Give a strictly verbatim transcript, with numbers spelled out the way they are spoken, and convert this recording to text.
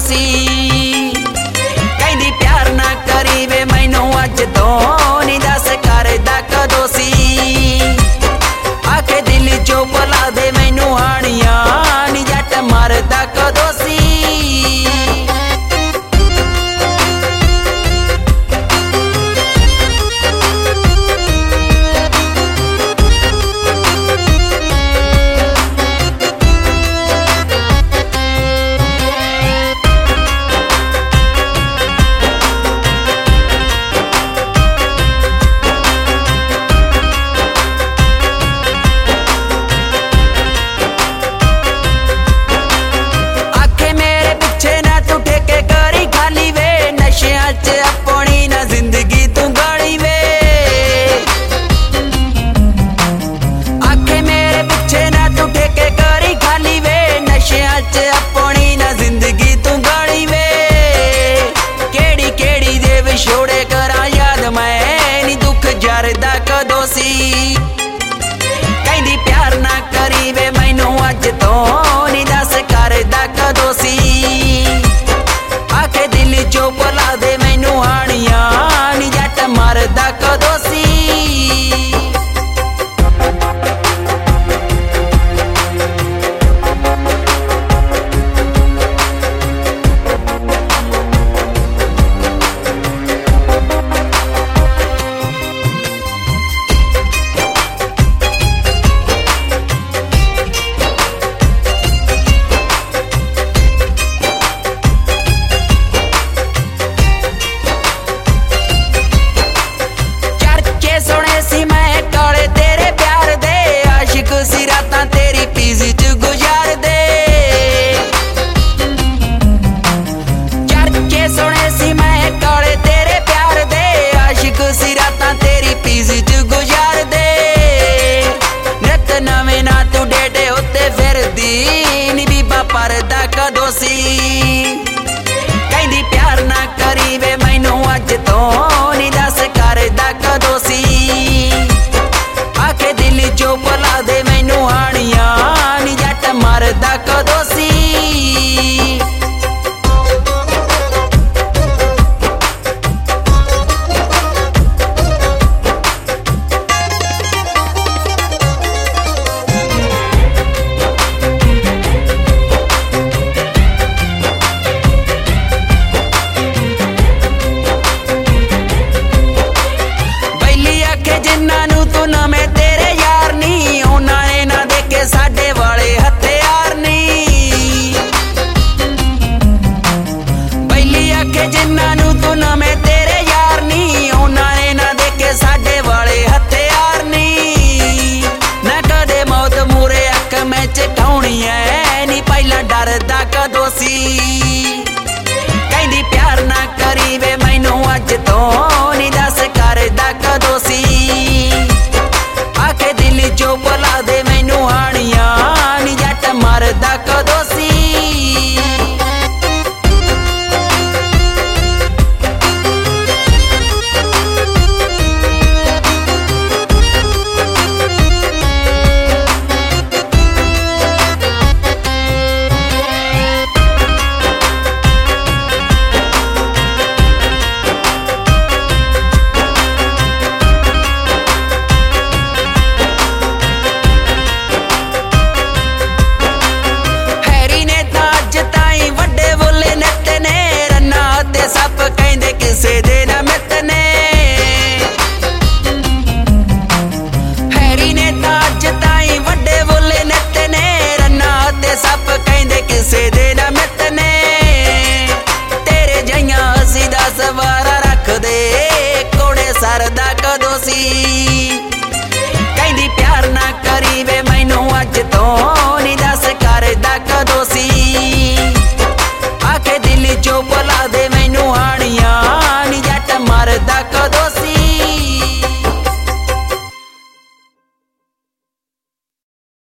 सी। कहदी प्यार ना करी वे मैनू अज तो नी दस करदा कदों सी। आखे दिल चो भुला दे मैनू हानिया नी जट मरदा कदों सी। छोड़े करा याद मैं नी दुख जरदा कदों सी। कहदी प्यार ना करी वे मैनू अज तो नी दस करदा कदों सी। आखे दिल चो भुला दे मैनू हानिया नी जट मरदा कदों सी। परदा कदों सी। कहदी प्यार ना करी वे मैनू अज तो नी दस करदा कदों सी। आखे दिल चो भुला दे मैनू हानिया